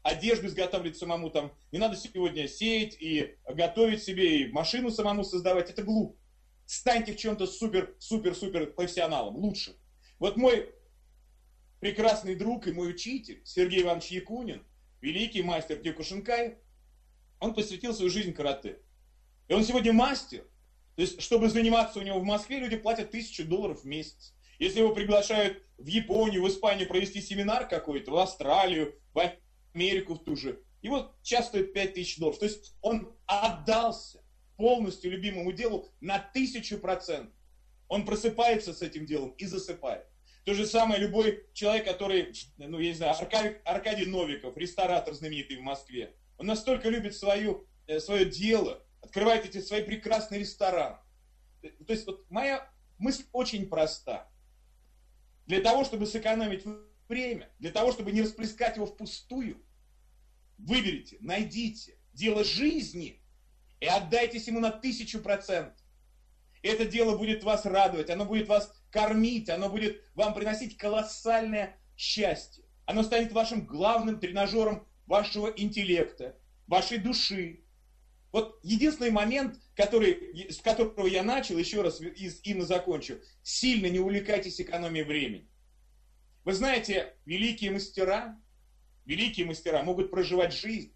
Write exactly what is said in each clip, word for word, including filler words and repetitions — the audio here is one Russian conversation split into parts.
одежду изготавливать самому, там, не надо сегодня сеять и готовить себе, и машину самому создавать. Это глупо. Станьте в чем-то супер-супер-супер профессионалом, лучше. Вот мой прекрасный друг и мой учитель Сергей Иванович Якунин, великий мастер Кёкушинкай, он посвятил свою жизнь карате. И он сегодня мастер. То есть, чтобы заниматься у него в Москве, люди платят тысячу долларов в месяц. Если его приглашают в Японию, в Испанию провести семинар какой-то, в Австралию, в Америку в ту же, его час стоит пять тысяч долларов. То есть он отдался полностью любимому делу на тысячу процентов. Он просыпается с этим делом и засыпает. То же самое любой человек, который, ну я не знаю, Аркадий, Аркадий Новиков, ресторатор знаменитый в Москве, он настолько любит свою, свое дело, открывает эти свои прекрасные рестораны. То есть вот моя мысль очень проста. Для того, чтобы сэкономить время, для того, чтобы не расплескать его впустую, выберите, найдите дело жизни и отдайтесь ему на тысячу процентов. Это дело будет вас радовать, оно будет вас кормить, оно будет вам приносить колоссальное счастье. Оно станет вашим главным тренажером вашего интеллекта, вашей души. Вот единственный момент, который, с которого я начал, еще раз им и закончу, сильно не увлекайтесь экономией времени. Вы знаете, великие мастера, великие мастера могут проживать жизнь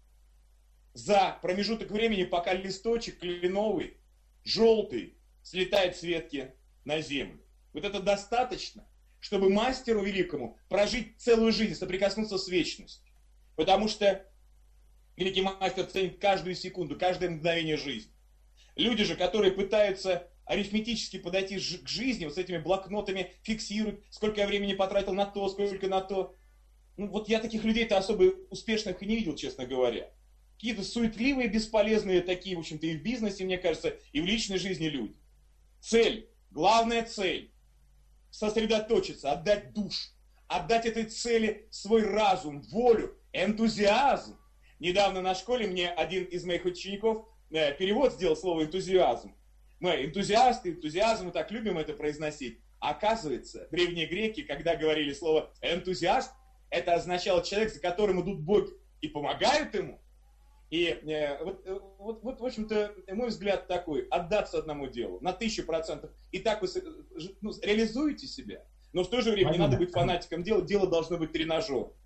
за промежуток времени, пока листочек кленовый, желтый, слетает с ветки на землю. Вот это достаточно, чтобы мастеру великому прожить целую жизнь, соприкоснуться с вечностью. Потому что великий мастер ценит каждую секунду, каждое мгновение жизни. Люди же, которые пытаются арифметически подойти к жизни, вот с этими блокнотами фиксируют, сколько я времени потратил на то, сколько на то. Ну вот я таких людей-то особо успешных и не видел, честно говоря. Какие-то суетливые, бесполезные такие, в общем-то, и в бизнесе, мне кажется, и в личной жизни люди. Цель, главная цель, сосредоточиться, отдать душу, отдать этой цели свой разум, волю, энтузиазм. Недавно на школе мне один из моих учеников э, перевод сделал слово энтузиазм. Мы энтузиасты, энтузиазм, мы так любим это произносить. А оказывается, древние греки, когда говорили слово энтузиаст, это означало человек, за которым идут боги и помогают ему. И э, вот, вот, вот, в общем-то, мой взгляд такой, отдаться одному делу на тысячу процентов. И так вы ну, реализуете себя. Но в то же время не надо быть фанатиком дела, дело должно быть тренажером.